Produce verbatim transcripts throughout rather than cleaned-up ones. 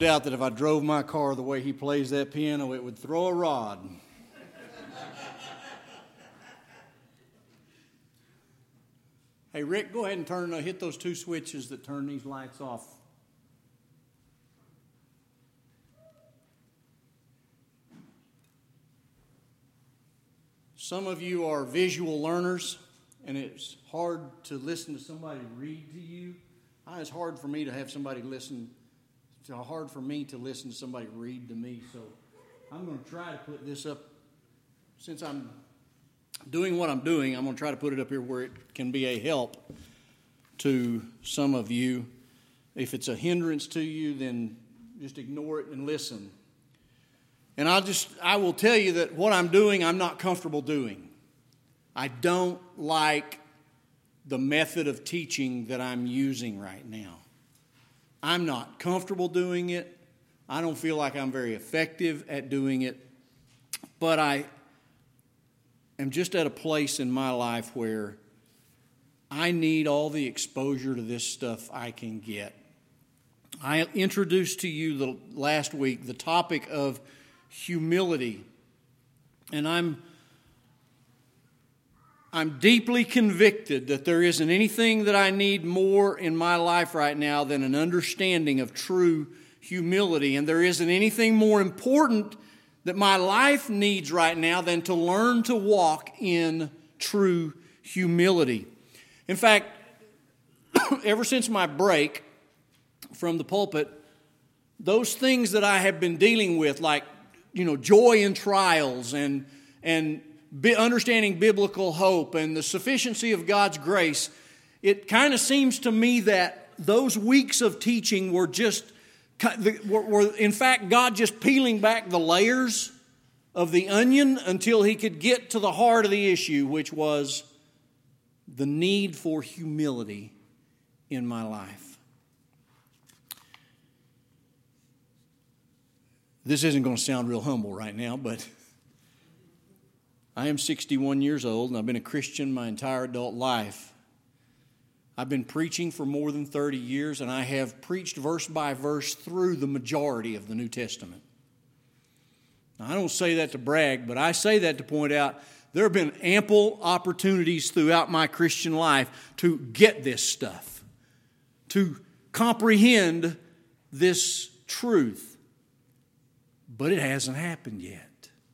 Doubt that if I drove my car the way he plays that piano, it would throw a rod. Hey, Rick, go ahead and turn, uh, hit those two switches that turn these lights off. Some of you are visual learners, and it's hard to listen to somebody read to you. It's hard for me to have somebody listen. It's hard for me to listen to somebody read to me. So I'm going to try to put this up. Since I'm doing what I'm doing, I'm going to try to put it up here where it can be a help to some of you. If it's a hindrance to you, then just ignore it and listen. And I'll just, I will tell you that what I'm doing, I'm not comfortable doing. I don't like the method of teaching that I'm using right now. I'm not comfortable doing it. I don't feel like I'm very effective at doing it. But I am just at a place in my life where I need all the exposure to this stuff I can get. I introduced to you the last week the topic of humility. And I'm I'm deeply convicted that there isn't anything that I need more in my life right now than an understanding of true humility. And there isn't anything more important that my life needs right now than to learn to walk in true humility. In fact, ever since my break from the pulpit, those things that I have been dealing with, like, you know, joy in trials and and understanding biblical hope and the sufficiency of God's grace, it kind of seems to me that those weeks of teaching were just, were, were in fact God just peeling back the layers of the onion until He could get to the heart of the issue, which was the need for humility in my life. This isn't going to sound real humble right now, but I am sixty-one years old, and I've been a Christian my entire adult life. I've been preaching for more than thirty years, and I have preached verse by verse through the majority of the New Testament. Now, I don't say that to brag, but I say that to point out there have been ample opportunities throughout my Christian life to get this stuff, to comprehend this truth, but it hasn't happened yet.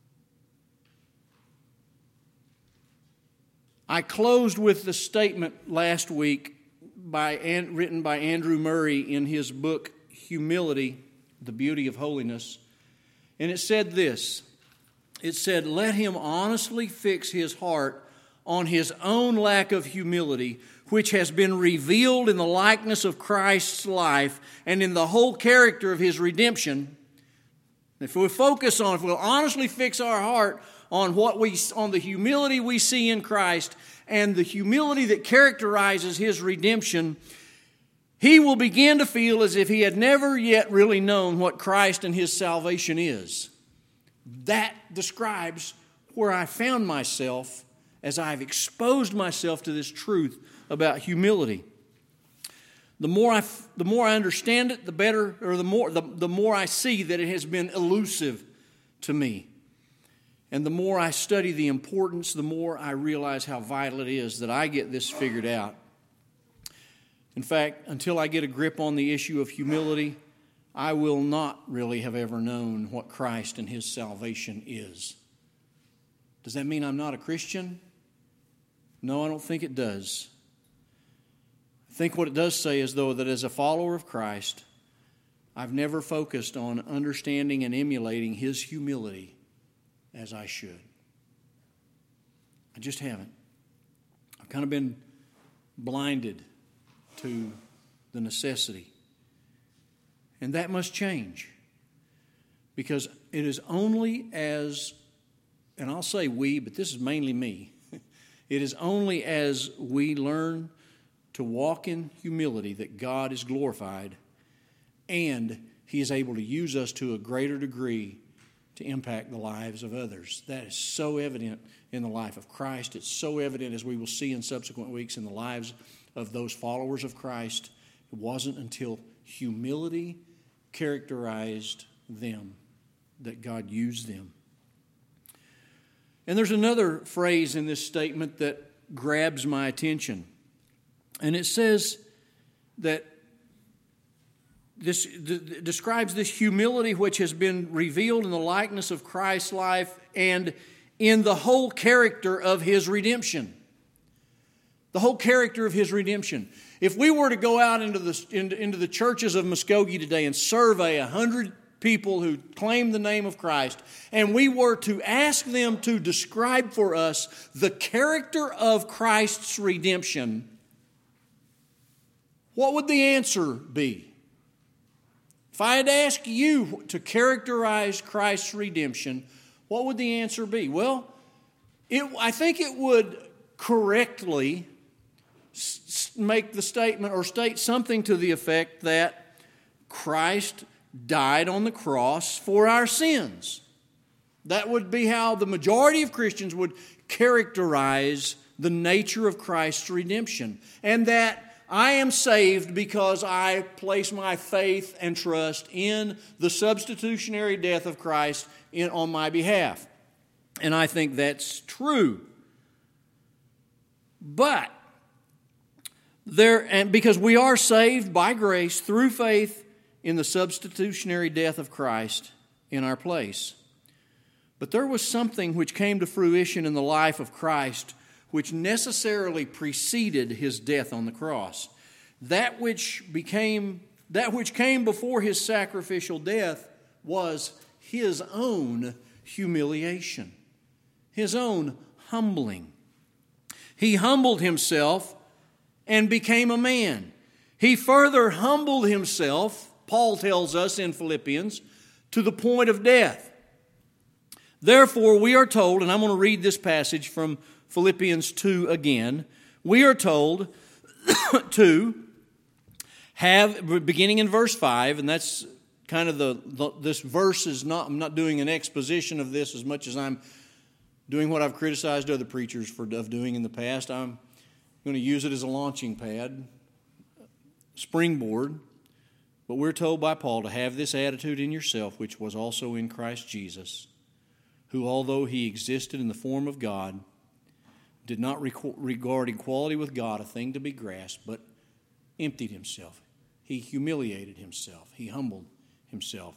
I closed with the statement last week by, written by Andrew Murray in his book, Humility, The Beauty of Holiness. And it said this. It said, "Let him honestly fix his heart on his own lack of humility, which has been revealed in the likeness of Christ's life and in the whole character of His redemption." If we focus on, if we'll honestly fix our heart on what we, on the humility we see in Christ and the humility that characterizes His redemption, he will begin to feel as if he had never yet really known what Christ and His salvation is. That describes where I found myself as I've exposed myself to this truth about humility. The more I, the more I understand it, the better, or the more, the, the more I see that it has been elusive to me. And the more I study the importance, the more I realize how vital it is that I get this figured out. In fact, until I get a grip on the issue of humility, I will not really have ever known what Christ and His salvation is. Does that mean I'm not a Christian? No, I don't think it does. I think what it does say is, though, that as a follower of Christ, I've never focused on understanding and emulating His humility as I should. I just haven't. I've kind of been blinded to the necessity. And that must change. Because it is only as, and I'll say we, but this is mainly me, it is only as we learn to walk in humility that God is glorified and He is able to use us to a greater degree to impact the lives of others. That is so evident in the life of Christ. It's so evident, as we will see in subsequent weeks, in the lives of those followers of Christ. It wasn't until humility characterized them, that God used them. And there's another phrase in this statement that grabs my attention. And it says that this d- describes this humility which has been revealed in the likeness of Christ's life and in the whole character of His redemption. The whole character of His redemption. If we were to go out into the, into, into the churches of Muskogee today and survey a hundred people who claim the name of Christ, and we were to ask them to describe for us the character of Christ's redemption, what would the answer be? If I had to ask you to characterize Christ's redemption, what would the answer be? Well, it, I think it would correctly s- make the statement or state something to the effect that Christ died on the cross for our sins. That would be how the majority of Christians would characterize the nature of Christ's redemption. And that I am saved because I place my faith and trust in the substitutionary death of Christ in, on my behalf. And I think that's true. But there, and because we are saved by grace through faith in the substitutionary death of Christ in our place. But there was something which came to fruition in the life of Christ which necessarily preceded His death on the cross. That which became that which came before His sacrificial death was His own humiliation, His own humbling. He humbled Himself and became a man. He further humbled Himself, Paul tells us in Philippians, to the point of death. Therefore, we are told, and I'm going to read this passage from Philippians two again. We are told to have, beginning in verse five, and that's kind of the, the, this verse is not, I'm not doing an exposition of this as much as I'm doing what I've criticized other preachers for of doing in the past. I'm going to use it as a launching pad, springboard. But we're told by Paul to have this attitude in yourself, which was also in Christ Jesus, who, although He existed in the form of God, did not regard equality with God a thing to be grasped, but emptied Himself. He humiliated Himself. He humbled Himself.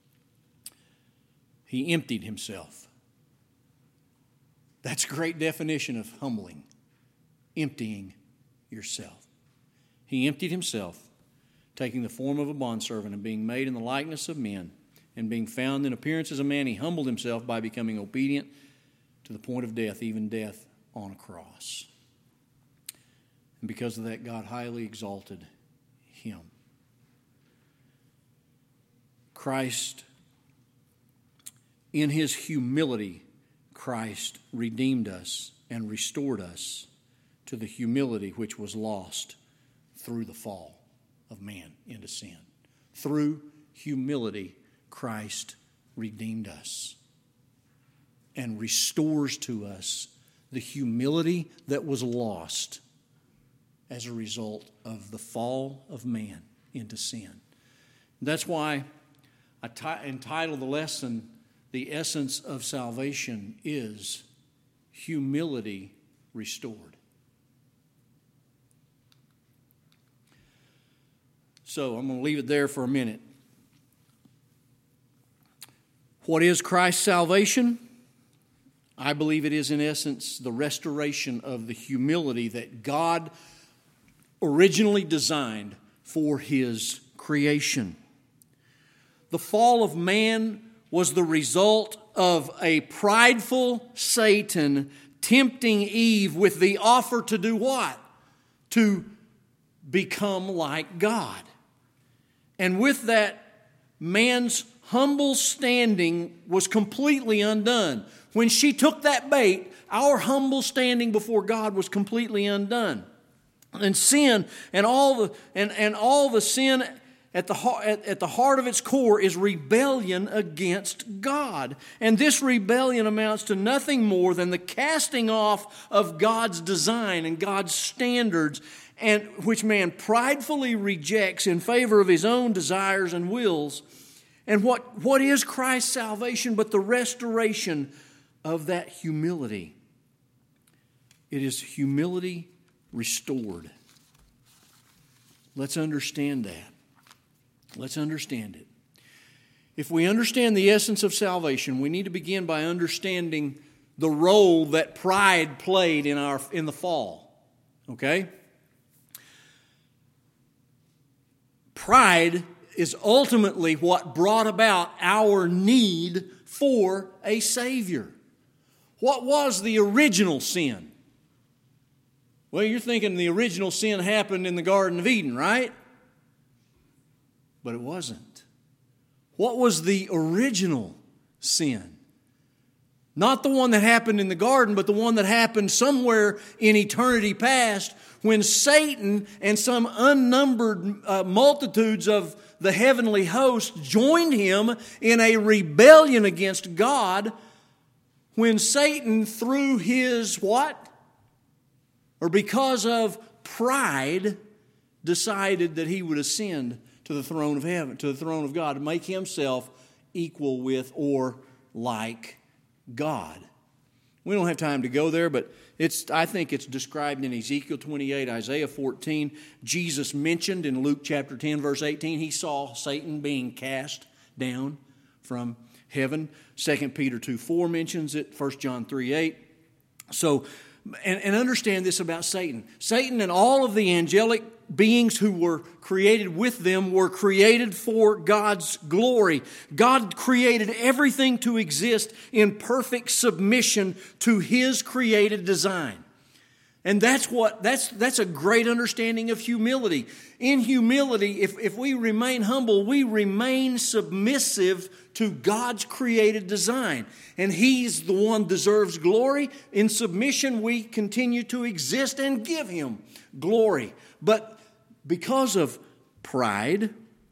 He emptied Himself. That's a great definition of humbling, emptying yourself. He emptied Himself, taking the form of a bondservant and being made in the likeness of men, and being found in appearance as a man, He humbled Himself by becoming obedient to the point of death, even death on a cross. And because of that, God highly exalted Him. Christ, in His humility, Christ redeemed us and restored us to the humility which was lost through the fall of man into sin. Through humility, Christ redeemed us and restores to us the humility that was lost as a result of the fall of man into sin. That's why I t- entitled the lesson, "The Essence of Salvation is Humility Restored." So I'm going to leave it there for a minute. What is Christ's salvation? I believe it is, in essence, the restoration of the humility that God originally designed for His creation. The fall of man was the result of a prideful Satan tempting Eve with the offer to do what? To become like God. And with that, man's humble standing was completely undone. When she took that bait, our humble standing before God was completely undone. And sin and all the and, and all the sin at the at, at the heart of its core is rebellion against God. And this rebellion amounts to nothing more than the casting off of God's design and God's standards and which man pridefully rejects in favor of his own desires and wills. And what, what is Christ's salvation but the restoration of that humility? It is humility restored. Let's understand that. Let's understand it. If we understand the essence of salvation, we need to begin by understanding the role that pride played in our in the fall. Okay? Pride is ultimately what brought about our need for a Savior. What was the original sin? Well, you're thinking the original sin happened in the Garden of Eden, right? But it wasn't. What was the original sin? Not the one that happened in the garden, but the one that happened somewhere in eternity past when Satan and some unnumbered uh, multitudes of the heavenly host joined him in a rebellion against God, when Satan through his what? Or because of pride decided that he would ascend to the throne of heaven, to the throne of God, to make himself equal with or like God. We don't have time to go there, but it's I think it's described in Ezekiel twenty-eight, Isaiah fourteen. Jesus mentioned in Luke chapter ten, verse eighteen, he saw Satan being cast down from heaven. Second Peter two four mentions it, First John three eight. So, and, and understand this about Satan. Satan and all of the angelic beings who were created with them were created for God's glory. God created everything to exist in perfect submission to His created design. And that's what that's that's a great understanding of humility. In humility, if, if we remain humble, we remain submissive to God's created design. And He's the one who deserves glory. In submission, we continue to exist and give Him glory. But because of pride,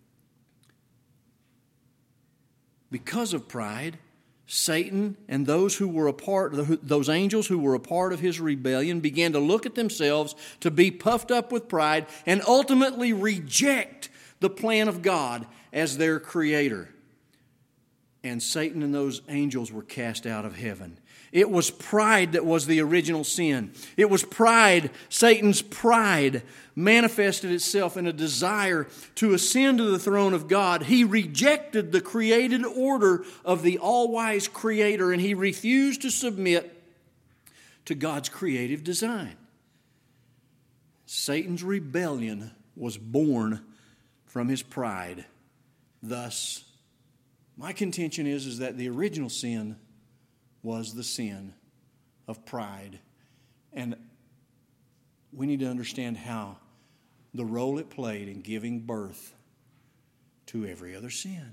because of pride, Satan and those who were a part, those angels who were a part of his rebellion began to look at themselves to be puffed up with pride and ultimately reject the plan of God as their creator. And Satan and those angels were cast out of heaven. It was pride that was the original sin. It was pride, Satan's pride, manifested itself in a desire to ascend to the throne of God. He rejected the created order of the all-wise Creator, and he refused to submit to God's creative design. Satan's rebellion was born from his pride. Thus, my contention is, is that the original sin was the sin of pride. And we need to understand how the role it played in giving birth to every other sin.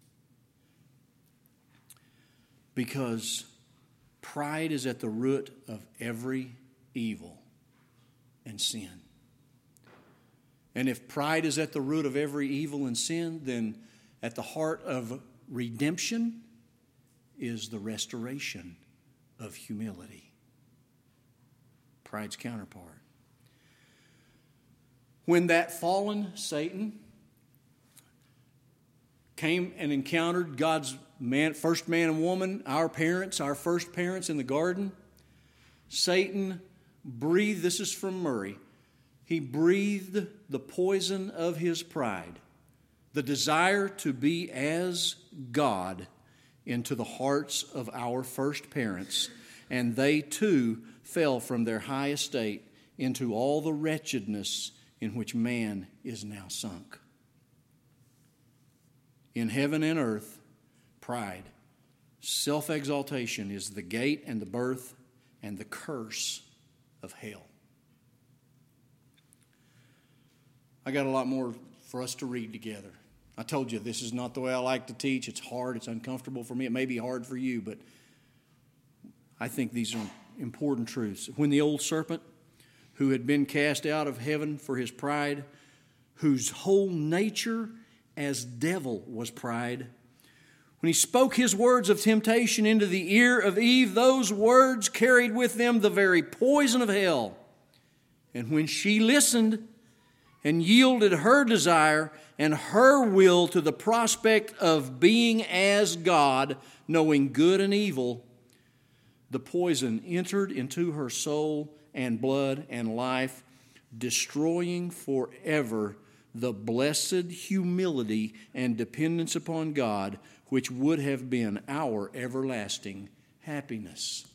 Because pride is at the root of every evil and sin. And if pride is at the root of every evil and sin, then at the heart of redemption is the restoration of humility. Pride's counterpart. When that fallen Satan came and encountered God's man, first man and woman, our parents, our first parents in the garden, Satan breathed, this is from Murray, he breathed the poison of his pride, the desire to be as God, into the hearts of our first parents, and they too fell from their high estate into all the wretchedness in which man is now sunk. In heaven and earth, pride, self-exaltation is the gate and the birth and the curse of hell. I got a lot more for us to read together. I told you this is not the way I like to teach. It's hard. It's uncomfortable for me. It may be hard for you, but I think these are important truths. When the old serpent, who had been cast out of heaven for his pride, whose whole nature as devil was pride, when he spoke his words of temptation into the ear of Eve, those words carried with them the very poison of hell. And when she listened and yielded her desire and her will to the prospect of being as God, knowing good and evil, the poison entered into her soul and blood and life, destroying forever the blessed humility and dependence upon God, which would have been our everlasting happiness.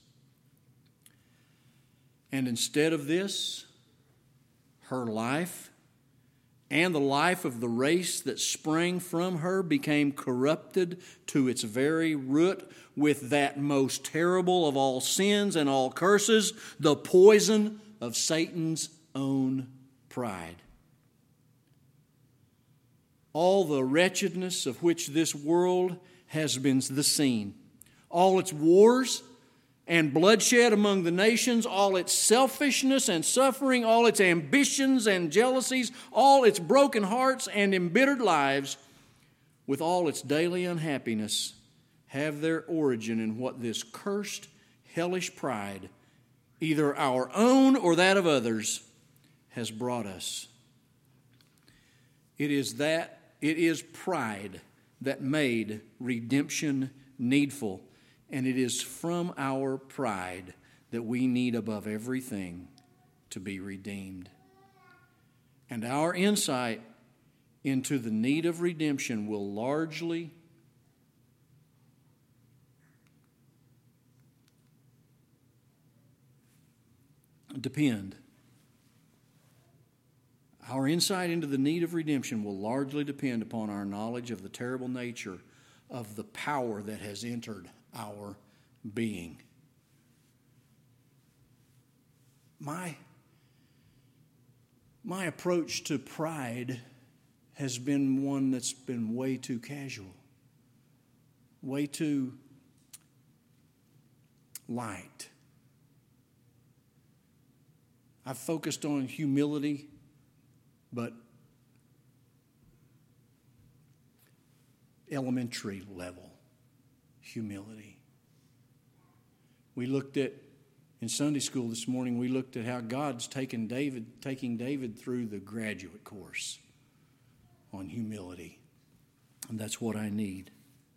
And instead of this, her life and the life of the race that sprang from her became corrupted to its very root with that most terrible of all sins and all curses, the poison of Satan's own pride. All the wretchedness of which this world has been the scene, all its wars and bloodshed among the nations, all its selfishness and suffering, all its ambitions and jealousies, all its broken hearts and embittered lives, with all its daily unhappiness, have their origin in what this cursed, hellish pride, either our own or that of others, has brought us. It is that, it is pride that made redemption needful. And it is from our pride that we need above everything to be redeemed. And our insight into the need of redemption will largely depend. Our insight into the need of redemption will largely depend upon our knowledge of the terrible nature of the power that has entered our being. My, my approach to pride has been one that's been way too casual, way too light. I've focused on humility, but elementary level humility. We looked at, in Sunday school this morning, we looked at how God's taken David, taking David through the graduate course on humility. And that's what I need.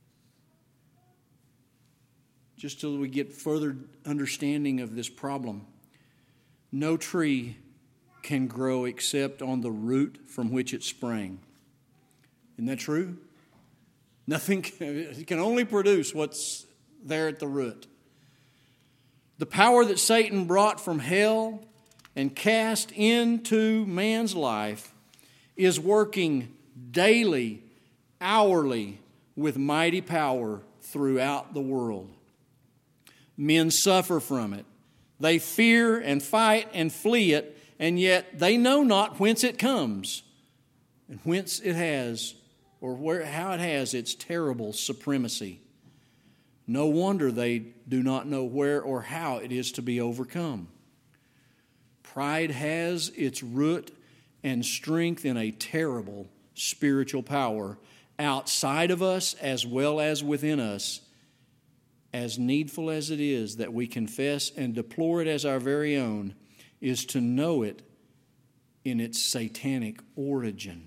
Just till we get further understanding of this problem, no tree can grow except on the root from which it sprang. Isn't that true? Nothing can, it can only produce what's there at the root. The power that Satan brought from hell and cast into man's life is working daily, hourly, with mighty power throughout the world. Men suffer from it. They fear and fight and flee it, and yet they know not whence it comes and whence it has, or where, how it has its terrible supremacy. No wonder they do not know where or how it is to be overcome. Pride has its root and strength in a terrible spiritual power outside of us as well as within us, as needful as it is that we confess and deplore it as our very own, is to know it in its satanic origin.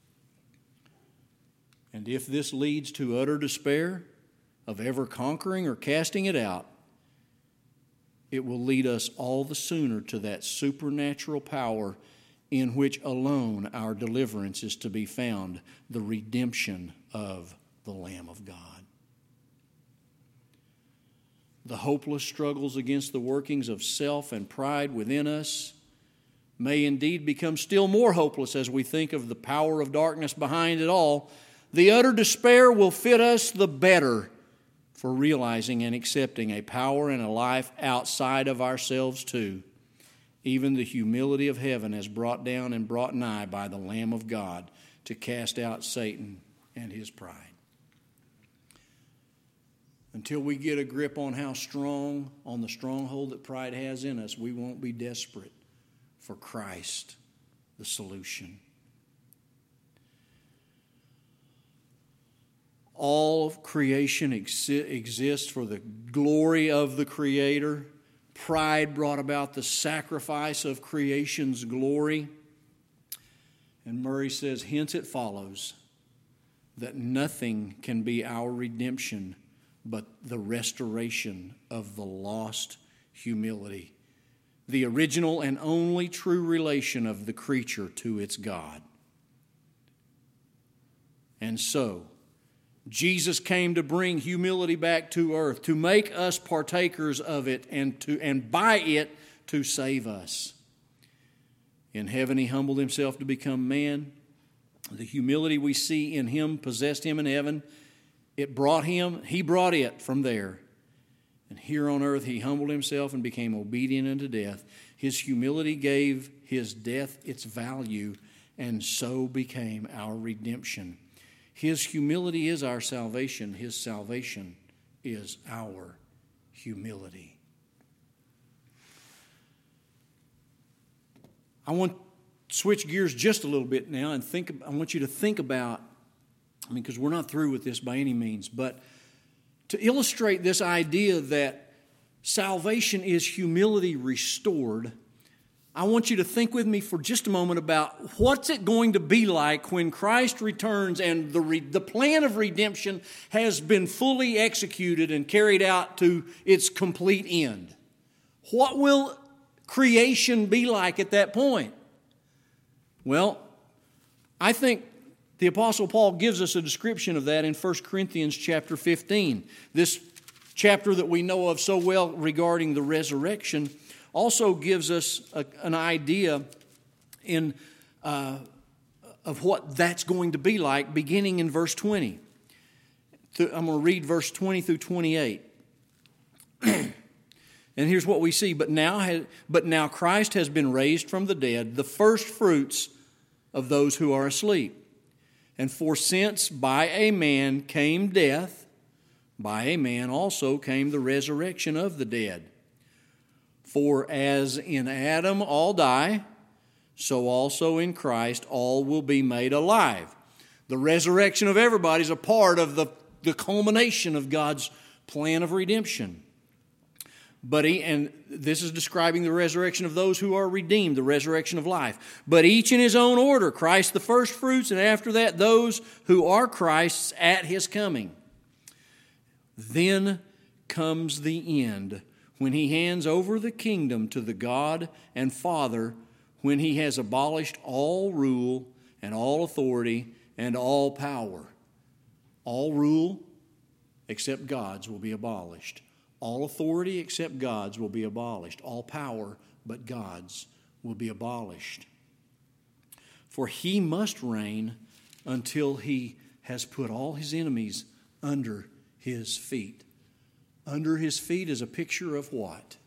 And if this leads to utter despair of ever conquering or casting it out, it will lead us all the sooner to that supernatural power in which alone our deliverance is to be found, the redemption of the Lamb of God. The hopeless struggles against the workings of self and pride within us may indeed become still more hopeless as we think of the power of darkness behind it all. The utter despair will fit us the better for realizing and accepting a power and a life outside of ourselves too. Even the humility of heaven has brought down and brought nigh by the Lamb of God to cast out Satan and his pride. Until we get a grip on how strong, on the stronghold that pride has in us, we won't be desperate for Christ, the solution. All of creation exi- exists for the glory of the Creator, Pride brought about the sacrifice of creation's glory. And Murray says, hence it follows that nothing can be our redemption but the restoration of the lost humility, the original and only true relation of the creature to its God. And so, Jesus came to bring humility back to earth, to make us partakers of it, and to and by it to save us. In heaven he humbled himself to become man. The humility we see in him possessed him in heaven. It brought him, he brought it from there. And here on earth he humbled himself and became obedient unto death. His humility gave his death its value, and so became our redemption. His humility is our salvation. His salvation is our humility. I want to switch gears just a little bit now and think. I want you to think about, I mean, because we're not through with this by any means, but to illustrate this idea that salvation is humility restored, I want you to think with me for just a moment about what's it going to be like when Christ returns and the, re- the plan of redemption has been fully executed and carried out to its complete end. What will creation be like at that point? Well, I think the Apostle Paul gives us a description of that in First Corinthians chapter fifteen. This chapter that we know of so well regarding the resurrection also gives us a, an idea in uh, of what that's going to be like, beginning in verse twenty. I'm going to read verse twenty through twenty-eight. And here's what we see. But now, has, but now Christ has been raised from the dead, the first fruits of those who are asleep. And for since by a man came death, by a man also came the resurrection of the dead. For as in Adam all die, so also in Christ all will be made alive. The resurrection of everybody is a part of the, the culmination of God's plan of redemption. But he, and this is describing the resurrection of those who are redeemed, the resurrection of life. But each in his own order, Christ the first fruits, and after that those who are Christ's at his coming. Then comes the end, when he hands over the kingdom to the God and Father, when he has abolished all rule and all authority and all power. All rule except God's will be abolished. All authority except God's will be abolished. All power but God's will be abolished. For he must reign until he has put all his enemies under his feet. Under his feet is a picture of what?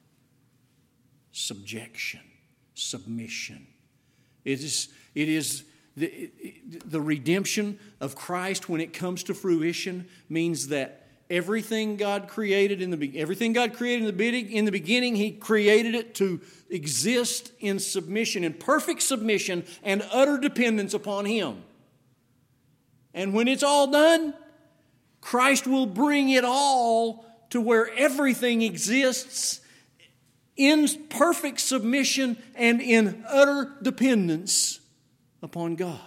Subjection, submission. It is, it is the, it, the redemption of Christ when it comes to fruition means that everything God created in the everything God created in the beginning, in the beginning, He created it to exist in submission, in perfect submission and utter dependence upon Him. And when it's all done, Christ will bring it all to where everything exists in perfect submission and in utter dependence upon God.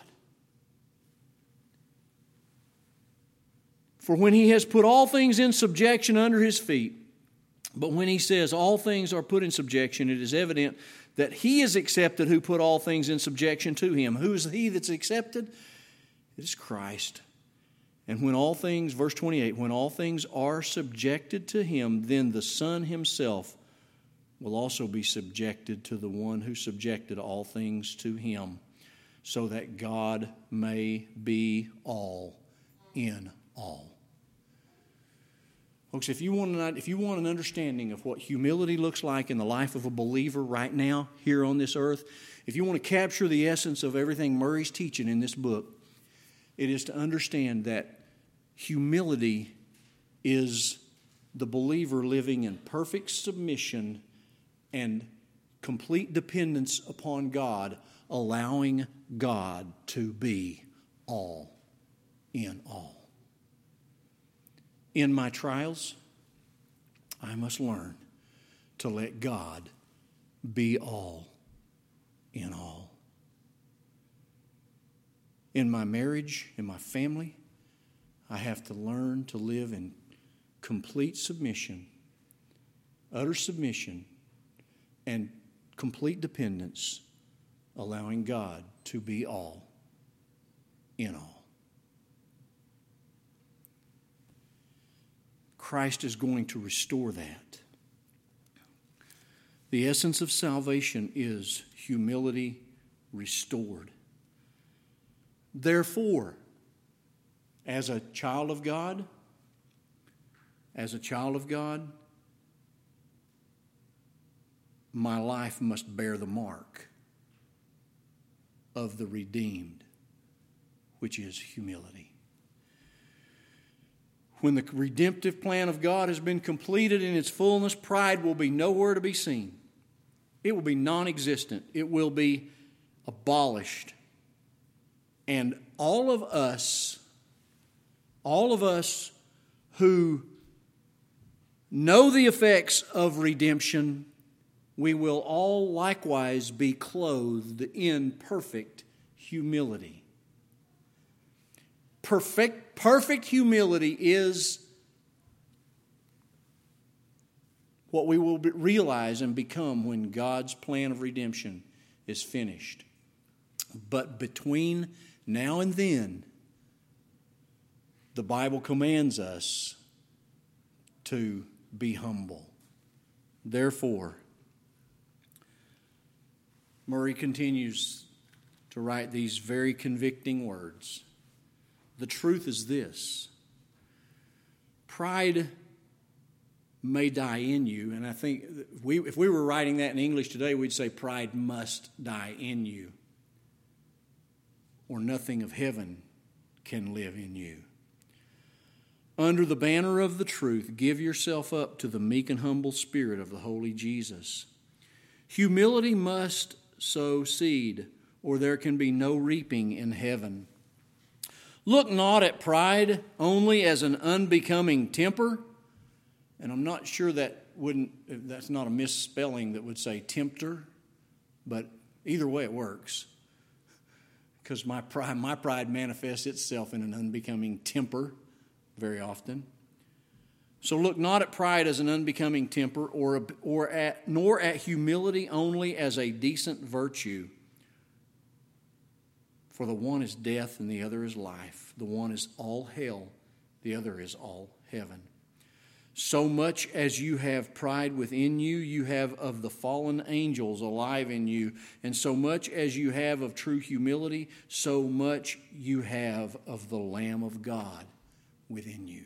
For when He has put all things in subjection under His feet, but when He says all things are put in subjection, it is evident that He is accepted who put all things in subjection to Him. Who is He that's accepted? It is Christ. And when all things, verse twenty-eight, when all things are subjected to Him, then the Son Himself will also be subjected to the one who subjected all things to Him, so that God may be all in all. Folks, if you want an, if you want an understanding of what humility looks like in the life of a believer right now here on this earth, if you want to capture the essence of everything Murray's teaching in this book, it is to understand that humility is the believer living in perfect submission and complete dependence upon God, allowing God to be all in all. In my trials, I must learn to let God be all in all. In my marriage, in my family, I have to learn to live in complete submission, utter submission, and complete dependence, allowing God to be all in all. Christ is going to restore that. The essence of salvation is humility restored. Therefore, as a child of God, as a child of God, my life must bear the mark of the redeemed, which is humility. When the redemptive plan of God has been completed in its fullness, pride will be nowhere to be seen. It will be non-existent. It will be abolished. And all of us, all of us who know the effects of redemption, we will all likewise be clothed in perfect humility. Perfect, perfect humility is what we will realize and become when God's plan of redemption is finished. But between now and then, the Bible commands us to be humble. Therefore, Murray continues to write these very convicting words. The truth is this: pride may die in you, and I think if we, if we were writing that in English today, we'd say pride must die in you, or nothing of heaven can live in you. Under the banner of the truth, give yourself up to the meek and humble spirit of the holy Jesus. Humility must sow seed, or there can be no reaping in heaven. Look not at pride only as an unbecoming temper, and I'm not sure that wouldn't that's not a misspelling that would say tempter, but either way it works. Because my pride, my pride manifests itself in an unbecoming temper very often. So look not at pride as an unbecoming temper, or or at nor at humility only as a decent virtue. For the one is death and the other is life. The one is all hell, the other is all heaven. So much as you have pride within you, you have of the fallen angels alive in you. And so much as you have of true humility, so much you have of the Lamb of God within you.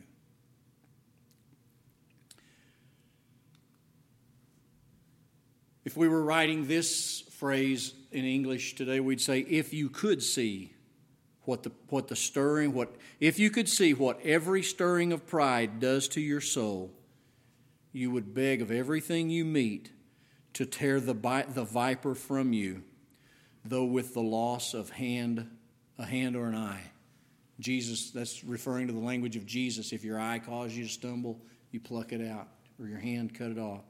If we were writing this phrase in English today, we'd say, if you could see what the what the stirring, what if you could see what every stirring of pride does to your soul, you would beg of everything you meet to tear the the viper from you, though with the loss of hand, a hand or an eye. Jesus, that's referring to the language of Jesus. If your eye causes you to stumble, you pluck it out, or your hand, cut it off.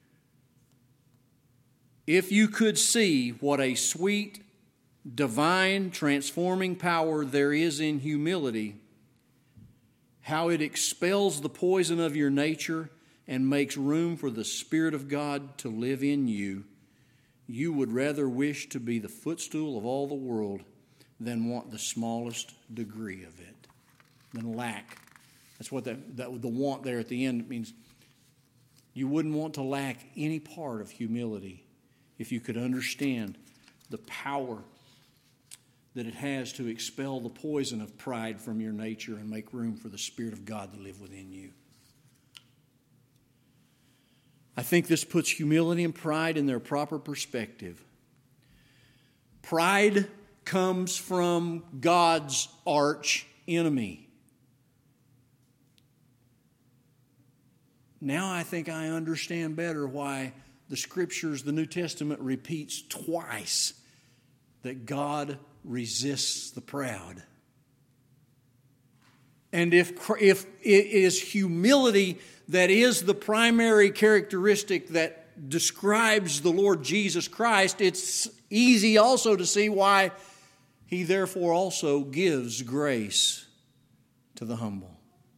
If you could see what a sweet, divine, transforming power there is in humility, how it expels the poison of your nature and makes room for the Spirit of God to live in you, you would rather wish to be the footstool of all the world than want the smallest degree of it, than lack. That's what that, that the want there at the end means. You wouldn't want to lack any part of humility if you could understand the power that it has to expel the poison of pride from your nature and make room for the Spirit of God to live within you. I think this puts humility and pride in their proper perspective. Pride comes from God's arch enemy. Now I think I understand better why the Scriptures, the New Testament, repeats twice that God resists the proud. And if, if it is humility that is the primary characteristic that that describes the Lord Jesus Christ, it's easy also to see why He therefore also gives grace to the humble.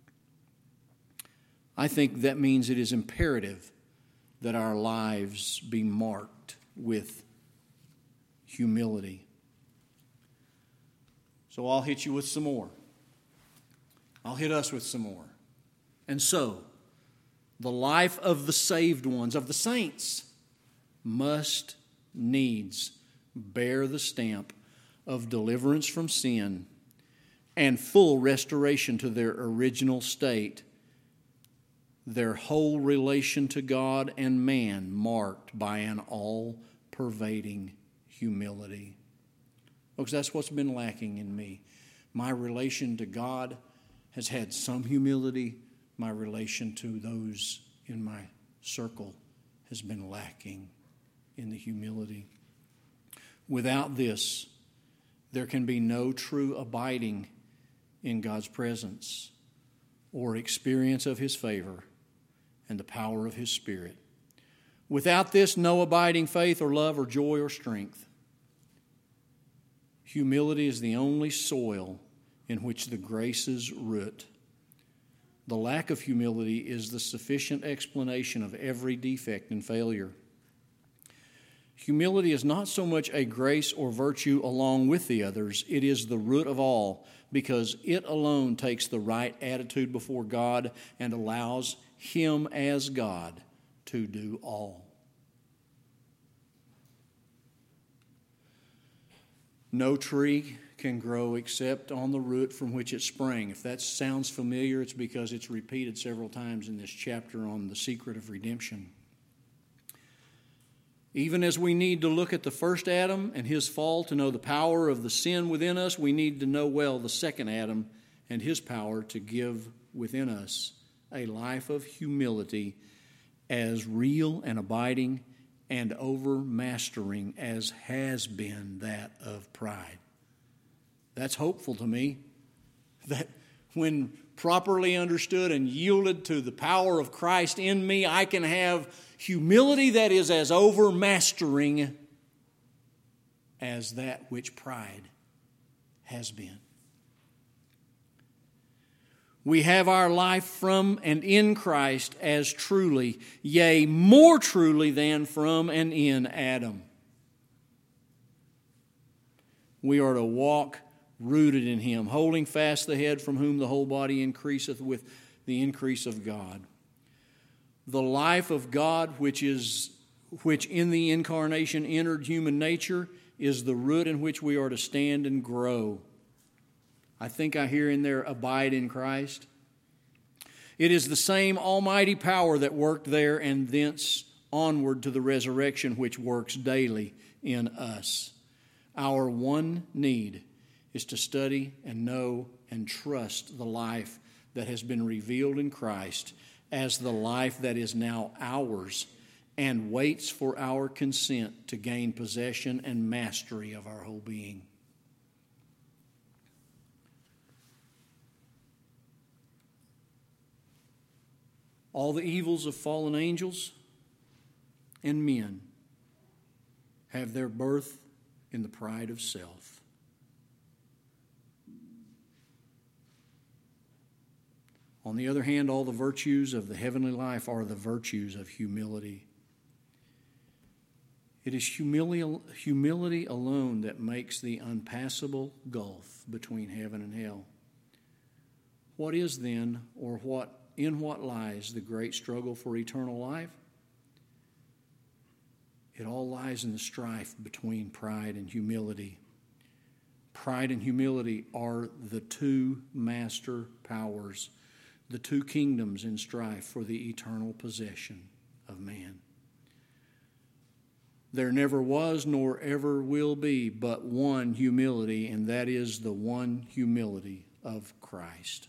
I think that means it is imperative that our lives be marked with humility. So I'll hit you with some more. I'll hit us with some more. And so, the life of the saved ones, of the saints, must needs bear the stamp of deliverance from sin and full restoration to their original state, their whole relation to God and man marked by an all-pervading humility. Folks, that's what's been lacking in me. My relation to God has had some humility. My relation to those in my circle has been lacking in the humility. Without this, there can be no true abiding in God's presence or experience of His favor and the power of His Spirit. Without this, no abiding faith or love or joy or strength. Humility is the only soil in which the graces root. The lack of humility is the sufficient explanation of every defect and failure. Humility is not so much a grace or virtue along with the others, it is the root of all, because it alone takes the right attitude before God and allows Him as God to do all. No tree can grow except on the root from which it sprang. If that sounds familiar, it's because it's repeated several times in this chapter on the secret of redemption. Even as we need to look at the first Adam and his fall to know the power of the sin within us, we need to know well the second Adam and his power to give within us a life of humility as real and abiding and overmastering as has been that of pride. That's hopeful to me, that when properly understood and yielded to the power of Christ in me, I can have humility that is as overmastering as that which pride has been. We have our life from and in Christ as truly, yea, more truly than from and in Adam. We are to walk rooted in Him, holding fast the head from whom the whole body increaseth with the increase of God. The life of God, which is which in the incarnation entered human nature, is the root in which we are to stand and grow. I think I hear in there, abide in Christ. It is the same almighty power that worked there and thence onward to the resurrection which works daily in us. Our one need is to study and know and trust the life that has been revealed in Christ as the life that is now ours and waits for our consent to gain possession and mastery of our whole being. All the evils of fallen angels and men have their birth in the pride of self. On the other hand, all the virtues of the heavenly life are the virtues of humility. It is humility, humility alone that makes the unpassable gulf between heaven and hell. What is then, or what in what lies the great struggle for eternal life? It all lies in the strife between pride and humility. Pride and humility are the two master powers, the two kingdoms in strife for the eternal possession of man. There never was nor ever will be but one humility, and that is the one humility of Christ.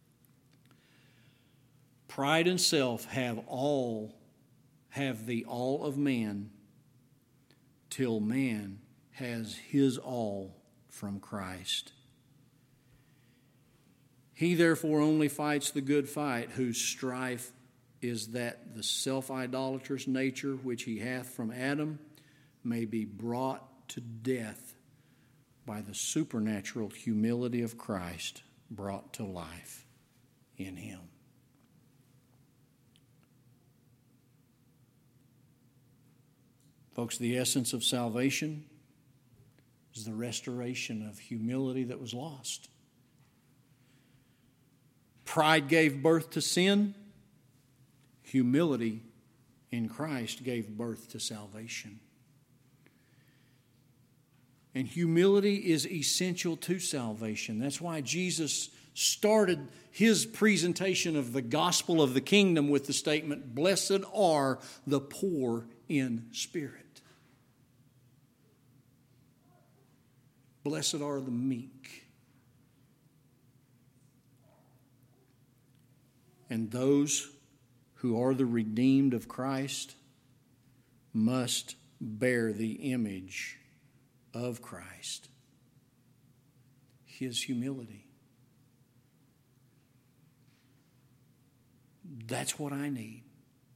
Pride and self have all, have the all of man, till man has his all from Christ. He therefore only fights the good fight whose strife is that the self-idolatrous nature which he hath from Adam may be brought to death by the supernatural humility of Christ brought to life in him. Folks, the essence of salvation is the restoration of humility that was lost. Pride gave birth to sin. Humility in Christ gave birth to salvation. And humility is essential to salvation. That's why Jesus started his presentation of the gospel of the kingdom with the statement, "Blessed are the poor in spirit. Blessed are the meek." And those who are the redeemed of Christ must bear the image of Christ, his humility. That's what I need.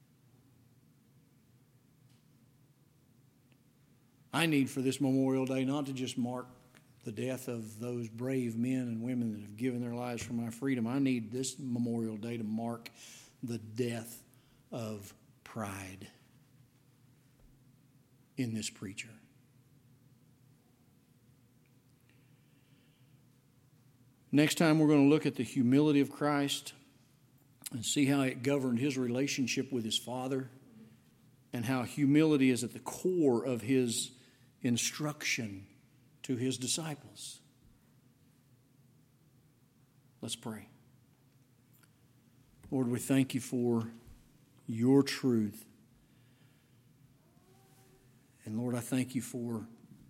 I need for this Memorial Day not to just mark the death of those brave men and women that have given their lives for my freedom. I need this Memorial Day to mark the death of pride in this preacher. Next time we're going to look at the humility of Christ and see how it governed his relationship with his Father and how humility is at the core of his instruction to his disciples. Let's pray. Lord, we thank you for your truth. And Lord, I thank you for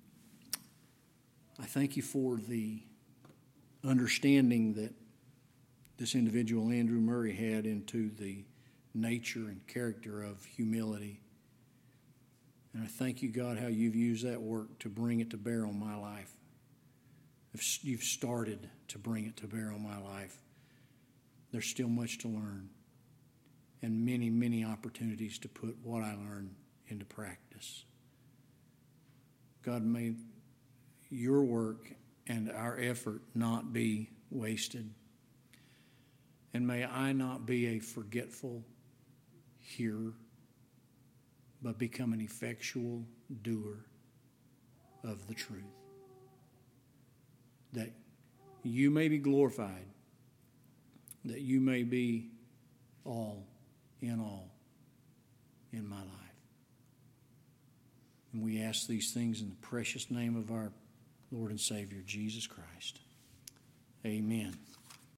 I thank you for the understanding that this individual, Andrew Murray, had into the nature and character of humility. And I thank you, God, how you've used that work to bring it to bear on my life. You've started to bring it to bear on my life. There's still much to learn and many, many opportunities to put what I learned into practice. God, may your work and our effort not be wasted. And may I not be a forgetful hearer, but become an effectual doer of the truth. That you may be glorified, that you may be all in all in my life. And we ask these things in the precious name of our Lord and Savior, Jesus Christ. Amen.